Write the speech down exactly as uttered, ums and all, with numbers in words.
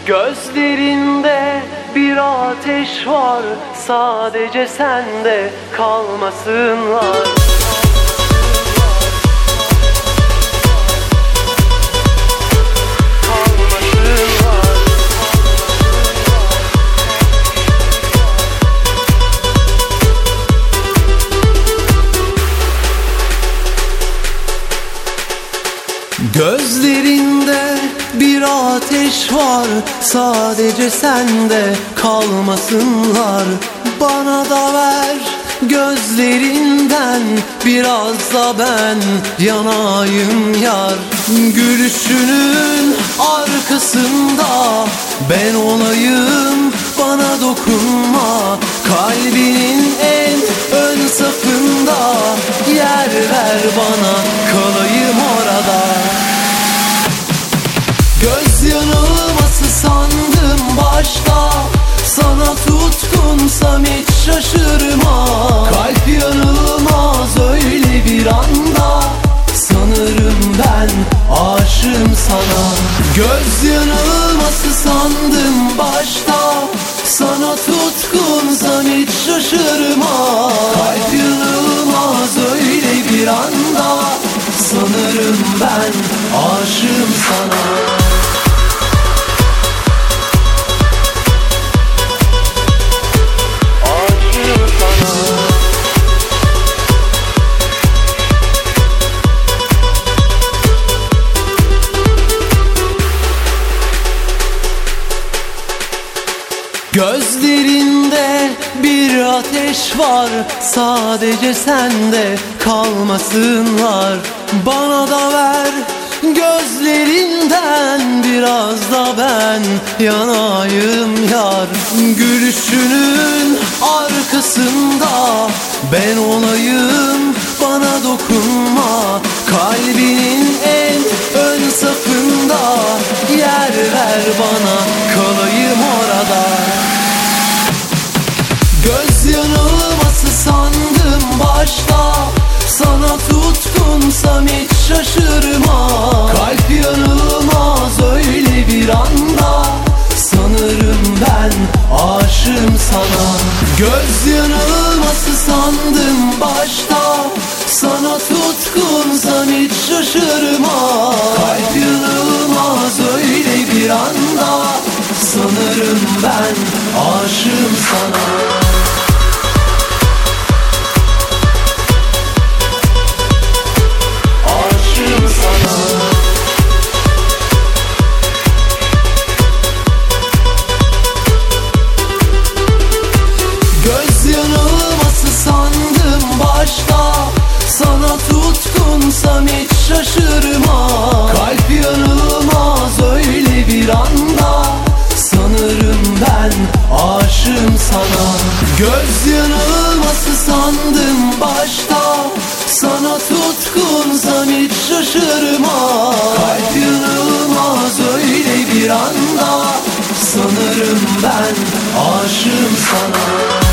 Gözlerinde bir ateş var, sadece sende kalmasınlar. Gözlerinde bir ateş var, sadece sende kalmasınlar. Bana da ver gözlerinden, biraz da ben yanayım yar. Gülüşünün arkasında ben olayım, bana dokunma. Kalbinin en ön safında yer ver bana, kalayım orada. Göz yanılması sandım başta, sana tutkunsam hiç şaşırma. Kalp yanılmaz öyle bir anda, sanırım ben aşığım sana. Göz yanılması sandım başta, sana tutkunsam hiç şaşırma. Kalp yanılmaz öyle bir anda, sanırım ben aşığım sana. Gözlerinde bir ateş var, sadece sende kalmasınlar. Bana da ver gözlerinden, biraz da ben yanayım yar. Gülüşünün arkasında ben olayım, bana dokunma. Kalbinin en ön safında yer ver bana, kalayım orada. Göz yanılması sandım başta, sana tutkunsam hiç şaşırma. Kalp yanılmaz öyle bir anda, sanırım ben aşığım sana. Göz yanılması sandım başta, sana tutkunsam hiç şaşırma. Kalp yanılmaz öyle bir anda, sanırım ben aşığım sana. Sana tutkunsam hiç şaşırma. Kalp yanılmaz öyle bir anda, sanırım ben aşığım sana. Göz yanılması sandım başta, sana tutkunsam hiç şaşırma. Kalp yanılmaz öyle bir anda, sanırım ben aşığım sana.